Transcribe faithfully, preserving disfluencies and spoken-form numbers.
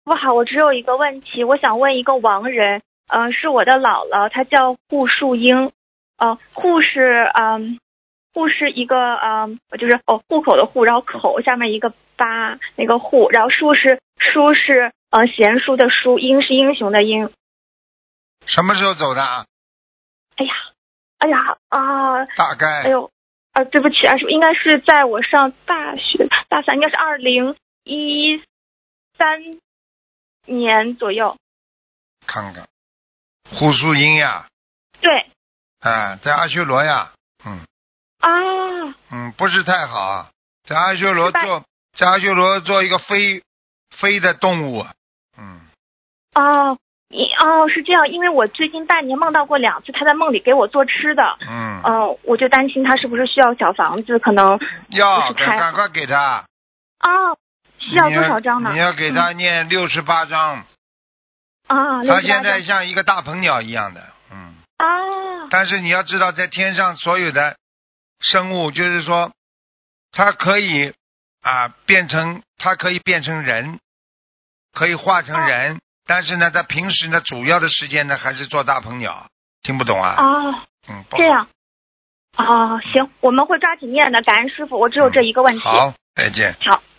不好，我只有一个问题，我想问一个亡人，呃，是我的姥姥，她叫户树英，呃，户是嗯、户是一个嗯、就是哦户口的户，然后口下面一个八那个户，然后树是书是呃贤淑的淑，英是英雄的英。 什么时候走的啊？ 哎呀，哎呀啊！ 大概。 哎呦，啊，对不起啊，是应该是在我上大学大三，应该是二零一三年左右。 看看，胡树英呀。 对。 啊，在阿修罗呀。嗯。 啊。 嗯，不是太好，在阿修罗是吧做，在阿修罗做一个飞飞的动物。嗯。 哦，你哦是这样，因为我最近半年梦到过两次，他在梦里给我做吃的。 嗯。 呃，我就担心他是不是需要小房子，可能要不是太赶快给他。 哦，需要多少张呢？ 你要给他念六十八章。 啊， 他现在像一个大鹏鸟一样的。嗯。 啊。 但是你要知道，在天上所有的生物，就是说，它可以啊变成，它可以变成人，可以化成人，哦、但是呢，它平时呢，主要的时间呢，还是做大鹏鸟。听不懂啊？ 啊。 嗯， 这样。哦，行，我们会抓紧念的，感恩师傅，我只有这一个问题。 好，再见。 好。